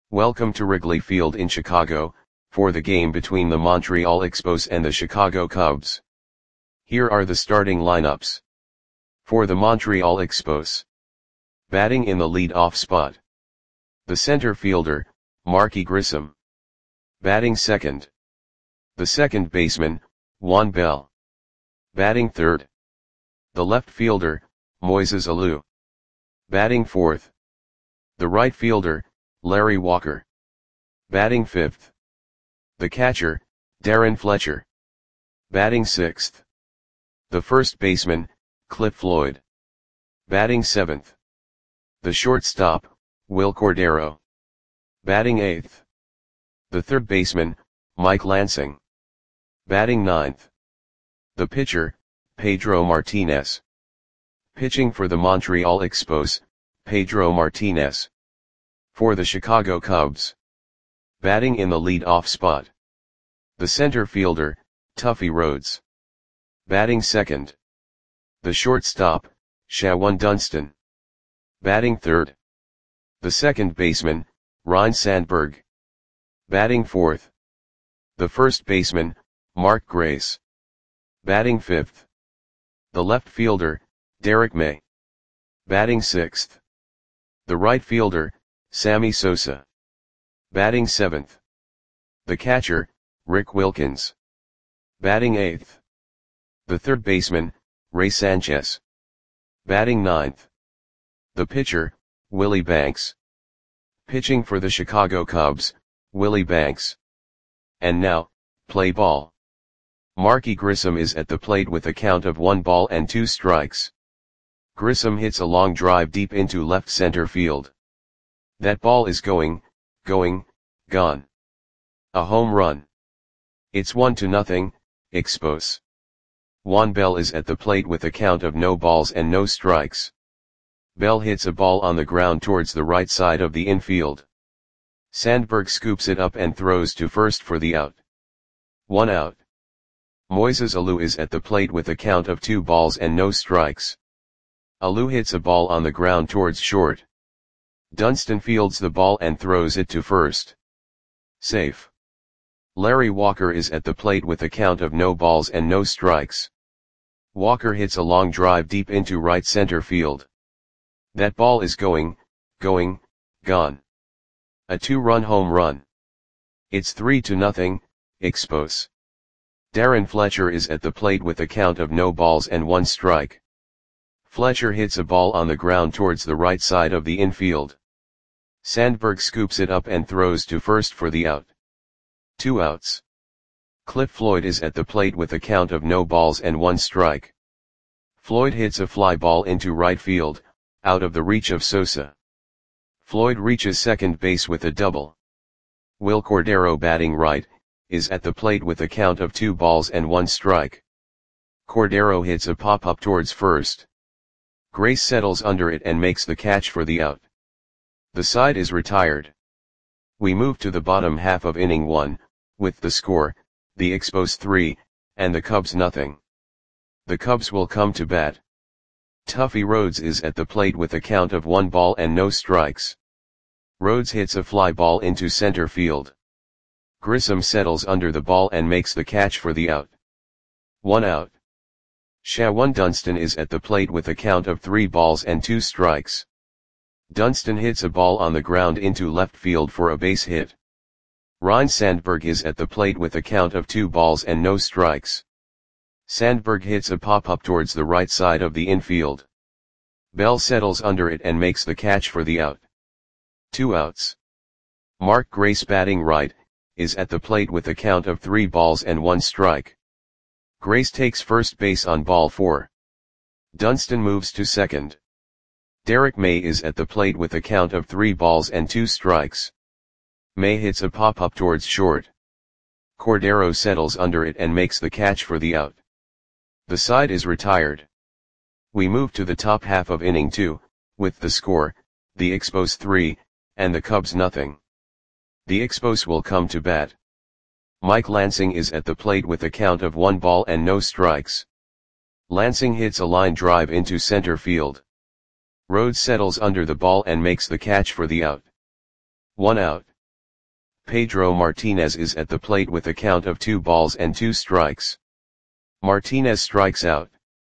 Welcome to Wrigley Field in Chicago, for the game between the Montreal Expos and the Chicago Cubs. Here are the starting lineups. For the Montreal Expos. Batting in the lead-off spot. The center fielder, Marky Grissom. Batting second. The second baseman, Juan Bell. Batting third. The left fielder, Moises Alou. Batting fourth. The right fielder, Larry Walker. Batting fifth. The catcher, Darren Fletcher. Batting sixth. The first baseman, Cliff Floyd. Batting seventh. The shortstop, Wil Cordero. Batting eighth. The third baseman, Mike Lansing. Batting ninth. The pitcher, Pedro Martinez. Pitching for the Montreal Expos, Pedro Martinez. For the Chicago Cubs. Batting in the lead-off spot. The center fielder, Tuffy Rhodes. Batting second. The shortstop, Shawon Dunston. Batting third. The second baseman, Ryne Sandberg. Batting fourth. The first baseman, Mark Grace. Batting fifth. The left fielder, Derek May. Batting sixth. The right fielder, Sammy Sosa. Batting seventh. The catcher, Rick Wilkins. Batting eighth. The third baseman, Ray Sanchez. Batting ninth. The pitcher, Willie Banks. Pitching for the Chicago Cubs, Willie Banks. And now, play ball. Marky Grissom is at the plate with a count of 1 ball and 2 strikes. Grissom hits a long drive deep into left center field. That ball is gone. A home run. It's 1-0, Expos. Juan Bell is at the plate with a count of no balls and no strikes. Bell hits a ball on the ground towards the right side of the infield. Sandberg scoops it up and throws to first for the out. 1 out. Moises Alou is at the plate with a count of 2 balls and no strikes. Alou hits a ball on the ground towards short. Dunston fields the ball and throws it to first. Safe. Larry Walker is at the plate with a count of no balls and no strikes. Walker hits a long drive deep into right center field. That ball is gone. A 2-run home run. It's 3-0, Expos. Darren Fletcher is at the plate with a count of no balls and 1 strike. Fletcher hits a ball on the ground towards the right side of the infield. Sandberg scoops it up and throws to first for the out. 2 outs. Cliff Floyd is at the plate with a count of no balls and 1 strike. Floyd hits a fly ball into right field, out of the reach of Sosa. Floyd reaches second base with a double. Wil Cordero, batting right, is at the plate with a count of 2 balls and 1 strike. Cordero hits a pop-up towards first. Grace settles under it and makes the catch for the out. The side is retired. We move to the bottom half of inning 1, with the score, the Expos 3, and the Cubs nothing. The Cubs will come to bat. Tuffy Rhodes is at the plate with a count of 1 ball and no strikes. Rhodes hits a fly ball into center field. Grissom settles under the ball and makes the catch for the out. 1 out. Shawon Dunston is at the plate with a count of 3 balls and 2 strikes. Dunston hits a ball on the ground into left field for a base hit. Ryne Sandberg is at the plate with a count of 2 balls and no strikes. Sandberg hits a pop-up towards the right side of the infield. Bell settles under it and makes the catch for the out. 2 outs. Mark Grace, batting right, is at the plate with a count of 3 balls and 1 strike. Grace takes first base on ball 4. Dunston moves to second. Derek May is at the plate with a count of 3 balls and 2 strikes. May hits a pop-up towards short. Cordero settles under it and makes the catch for the out. The side is retired. We move to the top half of inning 2, with the score, the Expos 3, and the Cubs nothing. The Expos will come to bat. Mike Lansing is at the plate with a count of 1 ball and no strikes. Lansing hits a line drive into center field. Rhodes settles under the ball and makes the catch for the out. 1 out. Pedro Martinez is at the plate with a count of 2 balls and 2 strikes. Martinez strikes out.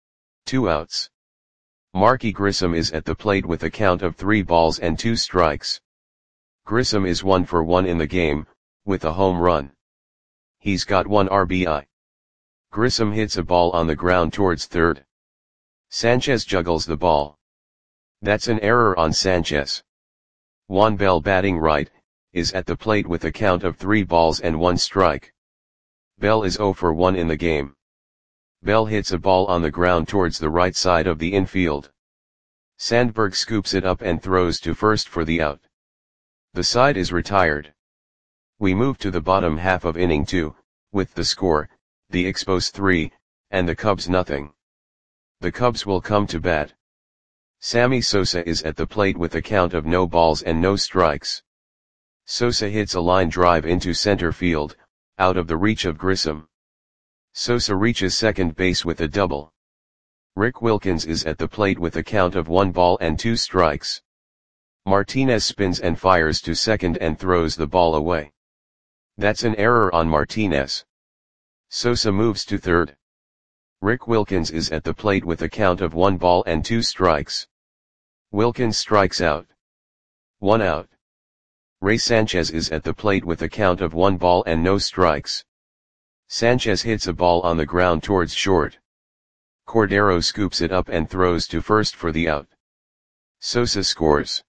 2 outs. Marky Grissom is at the plate with a count of 3 balls and 2 strikes. Grissom is 1 for 1 in the game, with a home run. He's got 1 RBI. Grissom hits a ball on the ground towards third. Sanchez juggles the ball. That's an error on Sanchez. Juan Bell, batting right, is at the plate with a count of 3 balls and 1 strike. Bell is 0 for 1 in the game. Bell hits a ball on the ground towards the right side of the infield. Sandberg scoops it up and throws to first for the out. The side is retired. We move to the bottom half of inning 2, with the score, the Expos 3, and the Cubs nothing. The Cubs will come to bat. Sammy Sosa is at the plate with a count of no balls and no strikes. Sosa hits a line drive into center field, out of the reach of Grissom. Sosa reaches second base with a double. Rick Wilkins is at the plate with a count of 1 ball and 2 strikes. Martinez spins and fires to second and throws the ball away. That's an error on Martinez. Sosa moves to third. Rick Wilkins is at the plate with a count of 1 ball and 2 strikes. Wilkins strikes out. 1 out. Ray Sanchez is at the plate with a count of 1 ball and no strikes. Sanchez hits a ball on the ground towards short. Cordero scoops it up and throws to first for the out. Sosa scores.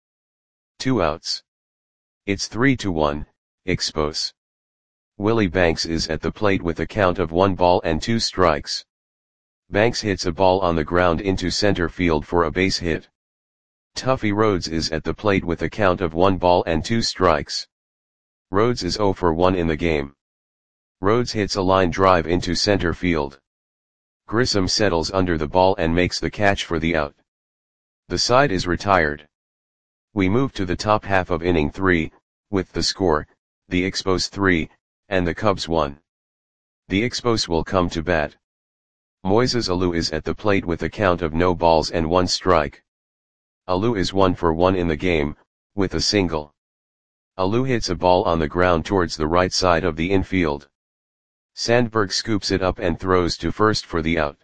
2 outs. It's 3-1, Expos. Willie Banks is at the plate with a count of 1 ball and 2 strikes. Banks hits a ball on the ground into center field for a base hit. Tuffy Rhodes is at the plate with a count of 1 ball and 2 strikes. Rhodes is 0 for 1 in the game. Rhodes hits a line drive into center field. Grissom settles under the ball and makes the catch for the out. The side is retired. We move to the top half of inning 3, with the score, the Expos 3, and the Cubs 1. The Expos will come to bat. Moises Alou is at the plate with a count of no balls and 1 strike. Alou is 1 for 1 in the game, with a single. Alou hits a ball on the ground towards the right side of the infield. Sandberg scoops it up and throws to first for the out.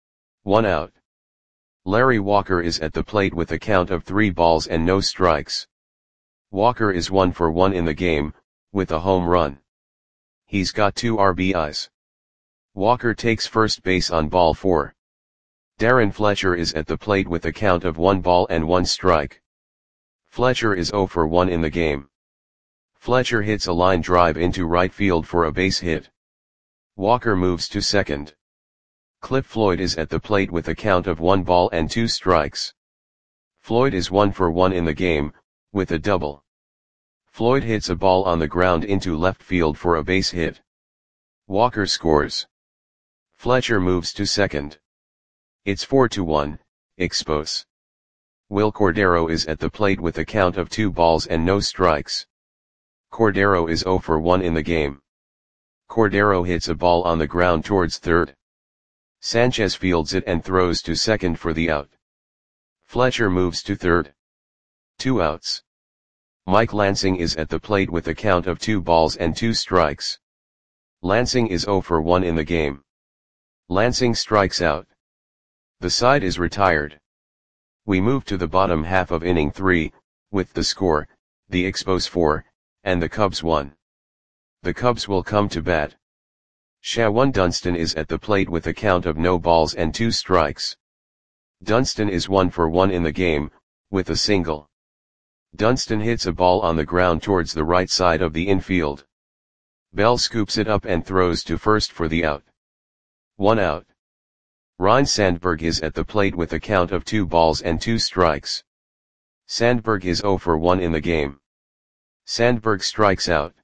1 out. Larry Walker is at the plate with a count of 3 balls and no strikes. Walker is 1 for 1 in the game, with a home run. He's got 2 RBIs. Walker takes first base on ball 4. Darren Fletcher is at the plate with a count of 1 ball and 1 strike. Fletcher is 0 for 1 in the game. Fletcher hits a line drive into right field for a base hit. Walker moves to second. Cliff Floyd is at the plate with a count of 1 ball and 2 strikes. Floyd is 1 for 1 in the game, with a double. Floyd hits a ball on the ground into left field for a base hit. Walker scores. Fletcher moves to second. It's 4-1, Expos. Will Cordero is at the plate with a count of 2 balls and no strikes. Cordero is 0 for 1 in the game. Cordero hits a ball on the ground towards third. Sanchez fields it and throws to second for the out. Fletcher moves to third. 2 outs. Mike Lansing is at the plate with a count of 2 balls and 2 strikes. Lansing is 0 for 1 in the game. Lansing strikes out. The side is retired. We move to the bottom half of inning 3, with the score, the Expos 4, and the Cubs 1. The Cubs will come to bat. Shawan Dunston is at the plate with a count of no balls and 2 strikes. Dunston is 1 for 1 in the game, with a single. Dunston hits a ball on the ground towards the right side of the infield. Bell scoops it up and throws to first for the out. 1 out. Ryne Sandberg is at the plate with a count of 2 balls and 2 strikes. Sandberg is 0 for 1 in the game. Sandberg strikes out.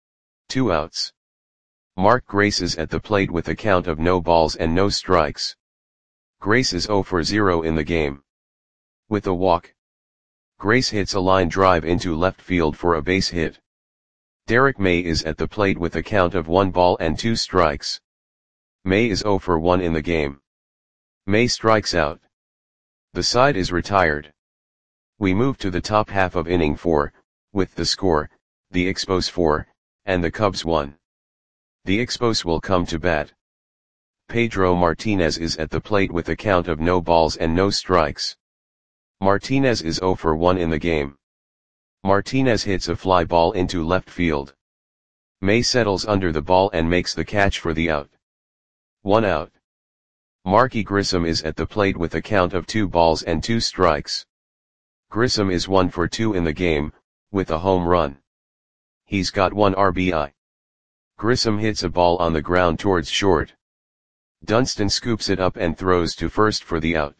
2 outs. Mark Grace is at the plate with a count of no balls and no strikes. Grace is 0 for 0 in the game. With a walk. Grace hits a line drive into left field for a base hit. Derek May is at the plate with a count of 1 ball and 2 strikes. May is 0 for 1 in the game. May strikes out. The side is retired. We move to the top half of inning 4, with the score, the Expos 4, and the Cubs won. The Expos will come to bat. Pedro Martinez is at the plate with a count of no balls and no strikes. Martinez is 0 for 1 in the game. Martinez hits a fly ball into left field. May settles under the ball and makes the catch for the out. 1 out. Marky Grissom is at the plate with a count of 2 balls and 2 strikes. Grissom is 1 for 2 in the game, with a home run. He's got 1 RBI. Grissom hits a ball on the ground towards short. Dunston scoops it up and throws to first for the out.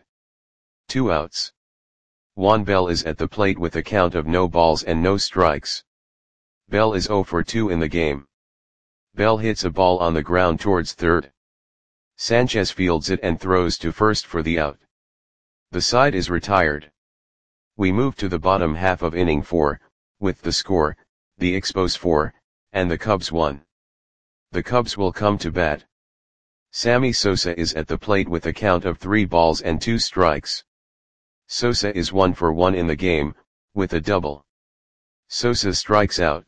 2 outs. Juan Bell is at the plate with a count of no balls and no strikes. Bell is 0 for 2 in the game. Bell hits a ball on the ground towards third. Sanchez fields it and throws to first for the out. The side is retired. We move to the bottom half of inning 4, with the score, the Expos 4, and the Cubs 1. The Cubs will come to bat. Sammy Sosa is at the plate with a count of 3 balls and 2 strikes. Sosa is 1 for 1 in the game, with a double. Sosa strikes out.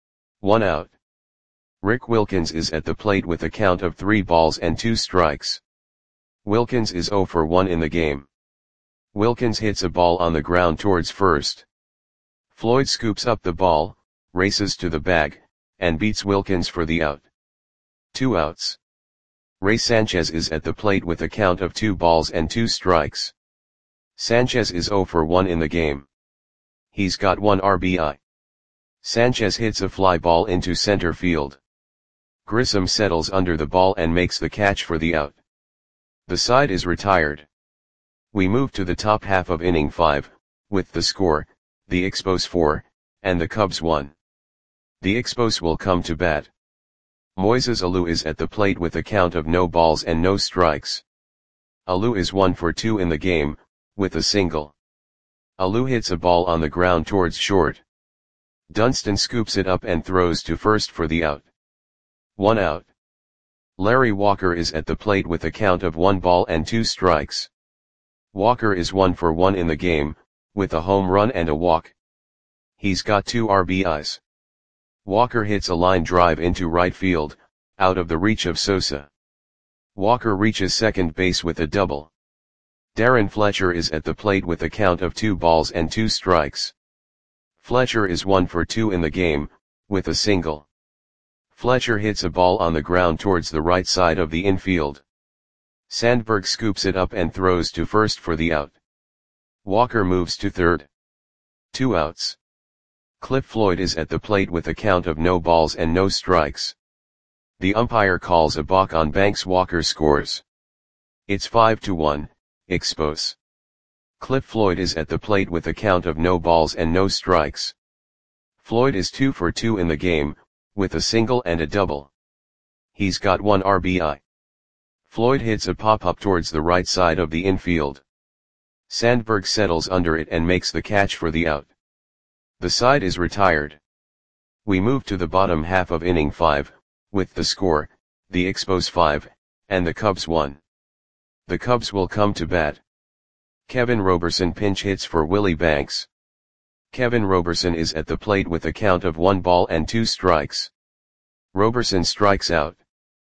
1 out. Rick Wilkins is at the plate with a count of 3 balls and 2 strikes. Wilkins is 0 for 1 in the game. Wilkins hits a ball on the ground towards first. Floyd scoops up the ball, races to the bag, and beats Wilkins for the out. 2 outs. Ray Sanchez is at the plate with a count of 2 balls and 2 strikes. Sanchez is 0 for 1 in the game. He's got 1 RBI. Sanchez hits a fly ball into center field. Grissom settles under the ball and makes the catch for the out. The side is retired. We move to the top half of inning 5, with the score, the Expos 4, and the Cubs 1. The Expos will come to bat. Moises Alou is at the plate with a count of no balls and no strikes. Alou is 1 for 2 in the game, with a single. Alou hits a ball on the ground towards short. Dunston scoops it up and throws to first for the out. 1 out. Larry Walker is at the plate with a count of 1 ball and 2 strikes. Walker is 1 for 1 in the game, with a home run and a walk. He's got 2 RBIs. Walker hits a line drive into right field, out of the reach of Sosa. Walker reaches second base with a double. Darren Fletcher is at the plate with a count of 2 balls and 2 strikes. Fletcher is 1 for 2 in the game, with a single. Fletcher hits a ball on the ground towards the right side of the infield. Sandberg scoops it up and throws to first for the out. Walker moves to third. 2 outs. Cliff Floyd is at the plate with a count of no balls and no strikes. The umpire calls a balk on Banks. Walker scores. It's 5-1, Expos. Cliff Floyd is at the plate with a count of no balls and no strikes. Floyd is 2 for 2 in the game, with a single and a double. He's got 1 RBI. Floyd hits a pop-up towards the right side of the infield. Sandberg settles under it and makes the catch for the out. The side is retired. We move to the bottom half of inning 5, with the score, the Expos 5, and the Cubs 1. The Cubs will come to bat. Kevin Roberson pinch hits for Willie Banks. Kevin Roberson is at the plate with a count of 1 ball and 2 strikes. Roberson strikes out.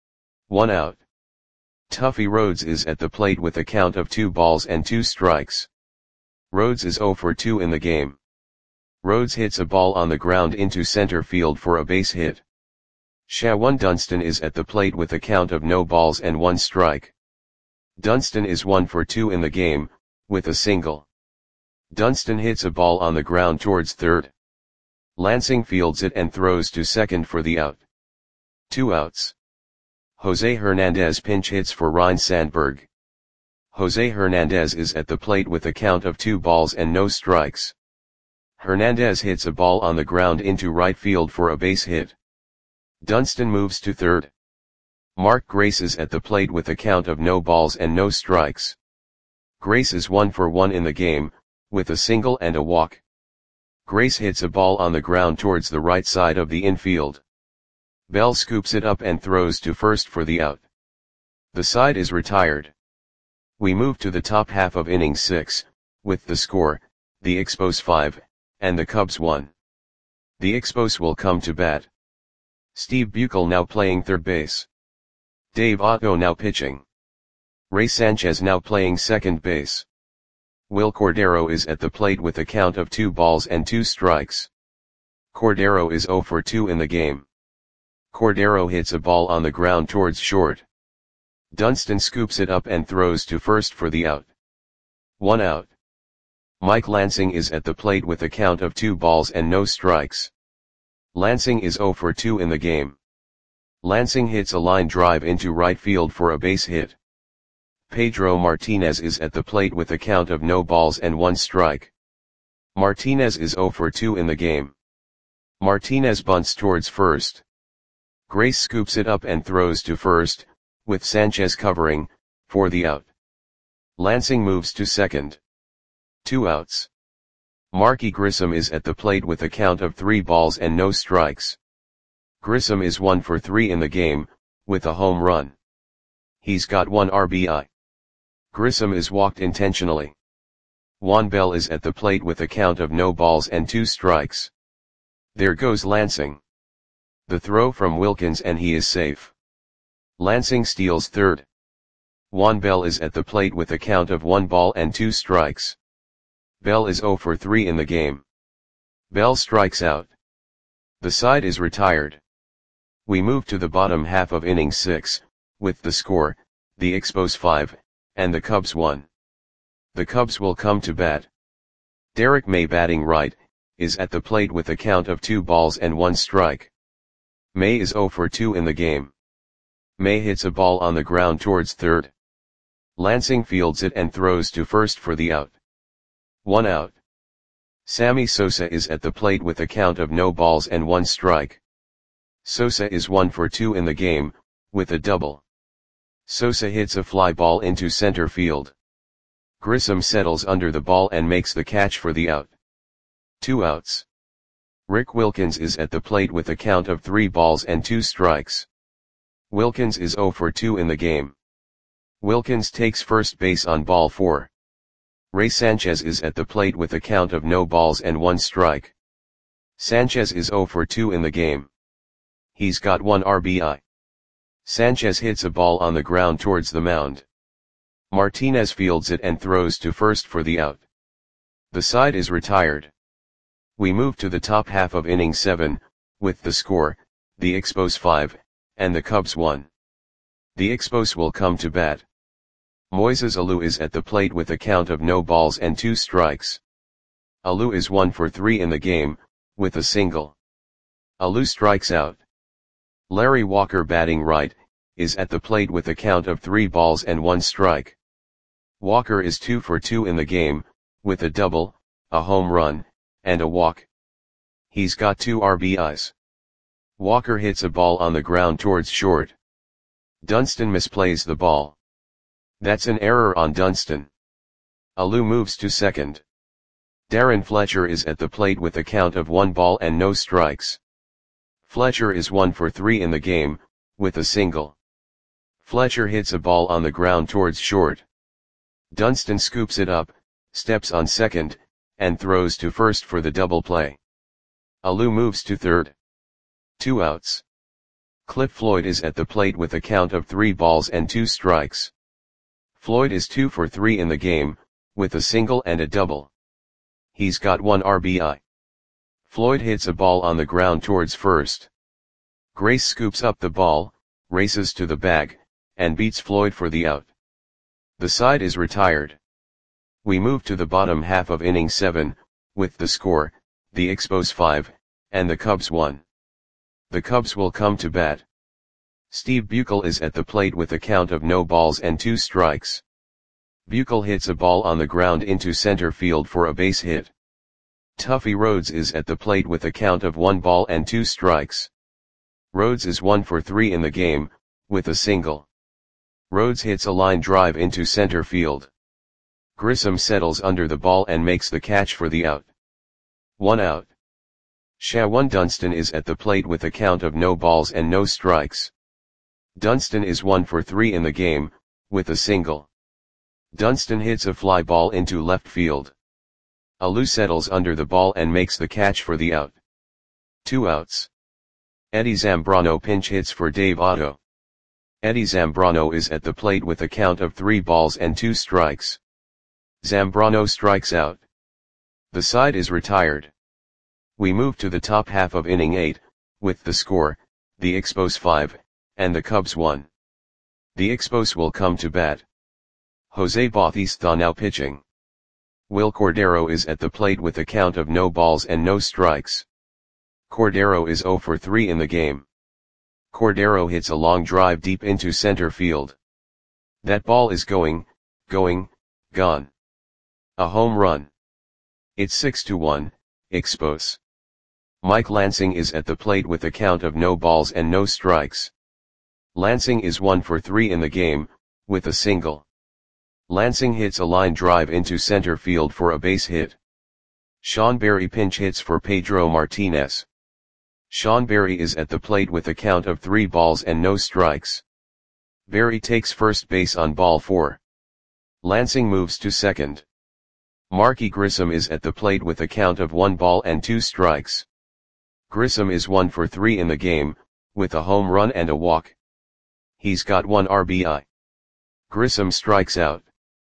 1 out. Tuffy Rhodes is at the plate with a count of 2 balls and 2 strikes. Rhodes is 0 for 2 in the game. Rhodes hits a ball on the ground into center field for a base hit. Shawan Dunston is at the plate with a count of no balls and 1 strike. Dunston is 1 for 2 in the game, with a single. Dunston hits a ball on the ground towards third. Lansing fields it and throws to second for the out. 2 outs. Jose Hernandez pinch hits for Ryne Sandberg. Jose Hernandez is at the plate with a count of 2 balls and no strikes. Hernandez hits a ball on the ground into right field for a base hit. Dunston moves to third. Mark Grace is at the plate with a count of no balls and no strikes. Grace is 1 for 1 in the game, with a single and a walk. Grace hits a ball on the ground towards the right side of the infield. Bell scoops it up and throws to first for the out. The side is retired. We move to the top half of inning 6, with the score, the Expos 5, and the Cubs 1. The Expos will come to bat. Steve Buechel now playing third base. Dave Otto now pitching. Ray Sanchez now playing second base. Will Cordero is at the plate with a count of 2 balls and 2 strikes. Cordero is 0 for 2 in the game. Cordero hits a ball on the ground towards short. Dunston scoops it up and throws to first for the out. 1 out. Mike Lansing is at the plate with a count of 2 balls and no strikes. Lansing is 0 for 2 in the game. Lansing hits a line drive into right field for a base hit. Pedro Martinez is at the plate with a count of no balls and 1 strike. Martinez is 0 for 2 in the game. Martinez bunts towards first. Grace scoops it up and throws to first, with Sanchez covering, for the out. Lansing moves to second. 2 outs. Marky Grissom is at the plate with a count of 3 balls and no strikes. Grissom is 1 for 3 in the game, with a home run. He's got 1 RBI. Grissom is walked intentionally. Juan Bell is at the plate with a count of no balls and 2 strikes. There goes Lansing. The throw from Wilkins and he is safe. Lansing steals third. Juan Bell is at the plate with a count of 1 ball and 2 strikes. Bell is 0 for 3 in the game. Bell strikes out. The side is retired. We move to the bottom half of inning 6, with the score, the Expos 5, and the Cubs 1. The Cubs will come to bat. Derek May batting right, is at the plate with a count of 2 balls and 1 strike. May is 0 for 2 in the game. May hits a ball on the ground towards third. Lansing fields it and throws to first for the out. 1 out. Sammy Sosa is at the plate with a count of no balls and 1 strike. Sosa is 1 for 2 in the game, with a double. Sosa hits a fly ball into center field. Grissom settles under the ball and makes the catch for the out. 2 outs. Rick Wilkins is at the plate with a count of 3 balls and 2 strikes. Wilkins is 0 for 2 in the game. Wilkins takes first base on ball 4. Ray Sanchez is at the plate with a count of no balls and 1 strike. Sanchez is 0 for 2 in the game. He's got 1 RBI. Sanchez hits a ball on the ground towards the mound. Martinez fields it and throws to first for the out. The side is retired. We move to the top half of inning 7, with the score, the Expos 5, and the Cubs 1. The Expos will come to bat. Moises Alou is at the plate with a count of no balls and 2 strikes. Alou is 1 for 3 in the game, with a single. Alou strikes out. Larry Walker batting right, is at the plate with a count of 3 balls and 1 strike. Walker is 2 for 2 in the game, with a double, a home run, and a walk. He's got 2 RBIs. Walker hits a ball on the ground towards short. Dunston misplays the ball. That's an error on Dunston. Alou moves to second. Darren Fletcher is at the plate with a count of 1 ball and no strikes. Fletcher is 1 for 3 in the game, with a single. Fletcher hits a ball on the ground towards short. Dunston scoops it up, steps on second, and throws to first for the double play. Alou moves to third. 2 outs. Cliff Floyd is at the plate with a count of 3 balls and 2 strikes. Floyd is 2 for 3 in the game, with a single and a double. He's got 1 RBI. Floyd hits a ball on the ground towards first. Grace scoops up the ball, races to the bag, and beats Floyd for the out. The side is retired. We move to the bottom half of inning 7, with the score, the Expos 5, and the Cubs 1. The Cubs will come to bat. Steve Buechel is at the plate with a count of no balls and 2 strikes. Buechel hits a ball on the ground into center field for a base hit. Tuffy Rhodes is at the plate with a count of 1 ball and 2 strikes. Rhodes is 1 for 3 in the game, with a single. Rhodes hits a line drive into center field. Grissom settles under the ball and makes the catch for the out. 1 out. Shawan Dunston is at the plate with a count of no balls and no strikes. Dunston is 1 for 3 in the game, with a single. Dunston hits a fly ball into left field. Alou settles under the ball and makes the catch for the out. 2 outs. Eddie Zambrano pinch hits for Dave Otto. Eddie Zambrano is at the plate with a count of 3 balls and 2 strikes. Zambrano strikes out. The side is retired. We move to the top half of inning 8, with the score, the Expos 5, and the Cubs 1. The Expos will come to bat. Jose Bautista now pitching. Will Cordero is at the plate with a count of no balls and no strikes. Cordero is 0 for 3 in the game. Cordero hits a long drive deep into center field. That ball is gone. A home run. It's 6-1, Expos. Mike Lansing is at the plate with a count of no balls and no strikes. Lansing is 1 for 3 in the game, with a single. Lansing hits a line drive into center field for a base hit. Sean Berry pinch hits for Pedro Martinez. Sean Berry is at the plate with a count of 3 balls and no strikes. Berry takes first base on ball 4. Lansing moves to second. Marky Grissom is at the plate with a count of 1 ball and 2 strikes. Grissom is 1 for 3 in the game, with a home run and a walk. He's got 1 RBI. Grissom strikes out.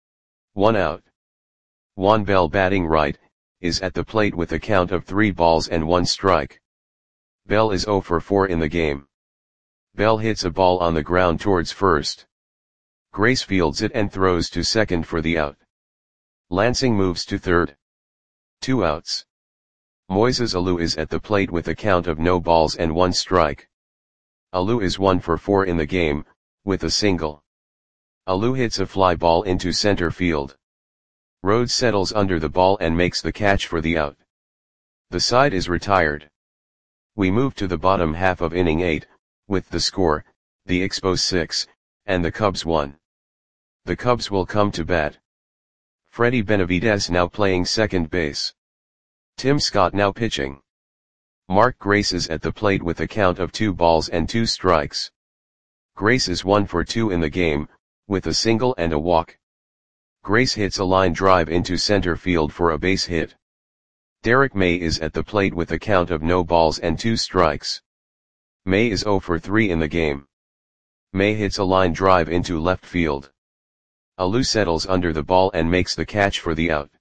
1 out. Juan Bell batting right, is at the plate with a count of 3 balls and 1 strike. Bell is 0 for 4 in the game. Bell hits a ball on the ground towards first. Grace fields it and throws to second for the out. Lansing moves to third. 2 outs. Moises Alou is at the plate with a count of no balls and 1 strike. Alou is 1 for 4 in the game, with a single. Alou hits a fly ball into center field. Rhodes settles under the ball and makes the catch for the out. The side is retired. We move to the bottom half of inning 8, with the score, the Expos 6, and the Cubs 1. The Cubs will come to bat. Freddie Benavidez now playing second base. Tim Scott now pitching. Mark Grace is at the plate with a count of 2 balls and 2 strikes. Grace is 1 for 2 in the game, with a single and a walk. Grace hits a line drive into center field for a base hit. Derek May is at the plate with a count of no balls and 2 strikes. May is 0 for 3 in the game. May hits a line drive into left field. Alou settles under the ball and makes the catch for the out.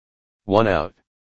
1 out.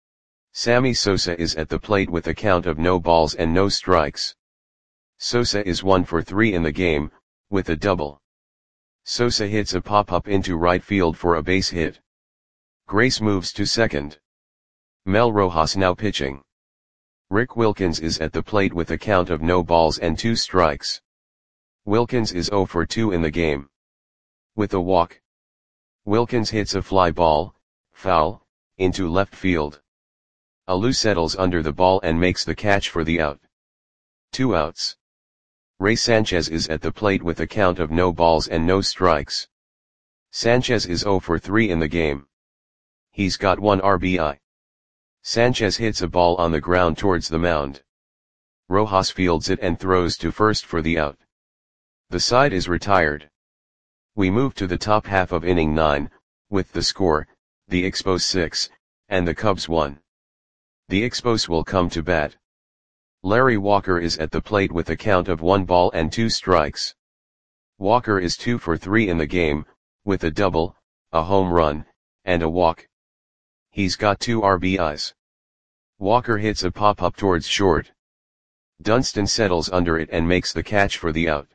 Sammy Sosa is at the plate with a count of no balls and no strikes. Sosa is 1 for 3 in the game, with a double. Sosa hits a pop-up into right field for a base hit. Grace moves to second. Mel Rojas now pitching. Rick Wilkins is at the plate with a count of no balls and 2 strikes. Wilkins is 0 for 2 in the game. With a walk. Wilkins hits a fly ball, foul, into left field. Alou settles under the ball and makes the catch for the out. 2 outs. Ray Sanchez is at the plate with a count of no balls and no strikes. Sanchez is 0 for 3 in the game. He's got 1 RBI. Sanchez hits a ball on the ground towards the mound. Rojas fields it and throws to first for the out. The side is retired. We move to the top half of inning 9, with the score, the Expos 6, and the Cubs 1. The Expos will come to bat. Larry Walker is at the plate with a count of 1 ball and 2 strikes. Walker is 2 for 3 in the game, with a double, a home run, and a walk. He's got 2 RBIs. Walker hits a pop-up towards short. Dunston settles under it and makes the catch for the out.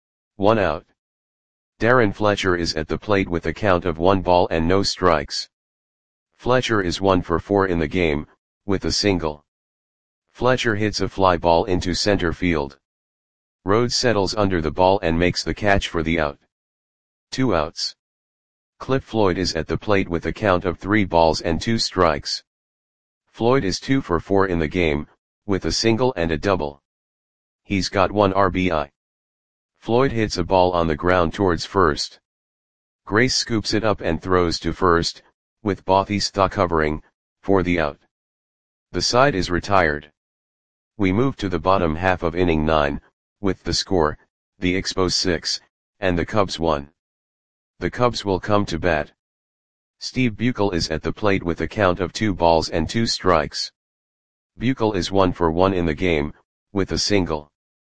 1 out. Darren Fletcher is at the plate with a count of 1 ball and no strikes. Fletcher is 1 for 4 in the game, with a single. Fletcher hits a fly ball into center field. Rhodes settles under the ball and makes the catch for the out. 2 outs. Cliff Floyd is at the plate with a count of 3 balls and 2 strikes. Floyd is 2 for 4 in the game, with a single and a double. He's got 1 RBI. Floyd hits a ball on the ground towards first. Grace scoops it up and throws to first, with Bautista covering, for the out. The side is retired. We move to the bottom half of inning 9, with the score, the Expos 6, and the Cubs 1. The Cubs will come to bat. Steve Buechel is at the plate with a count of 2 balls and 2 strikes. Buechel is 1 for 1 in the game, with a single.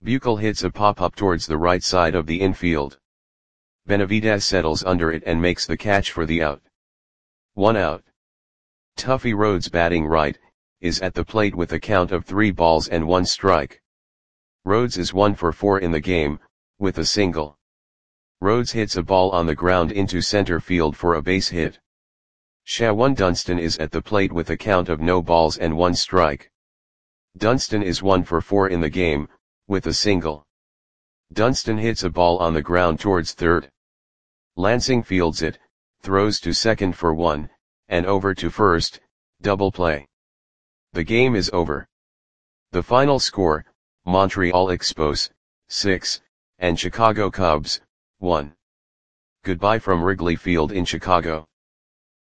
Buechel hits a pop-up towards the right side of the infield. Benavidez settles under it and makes the catch for the out. 1 out. Tuffy Rhodes, batting right, is at the plate with a count of 3 balls and 1 strike. Rhodes is 1 for 4 in the game, with a single. Rhodes hits a ball on the ground into center field for a base hit. Shawan Dunston is at the plate with a count of no balls and 1 strike. Dunston is 1 for 4 in the game, with a single. Dunston hits a ball on the ground towards third. Lansing fields it, throws to second for 1, and over to first, double play. The game is over. The final score, Montreal Expos, 6, and Chicago Cubs, 1. Goodbye from Wrigley Field in Chicago.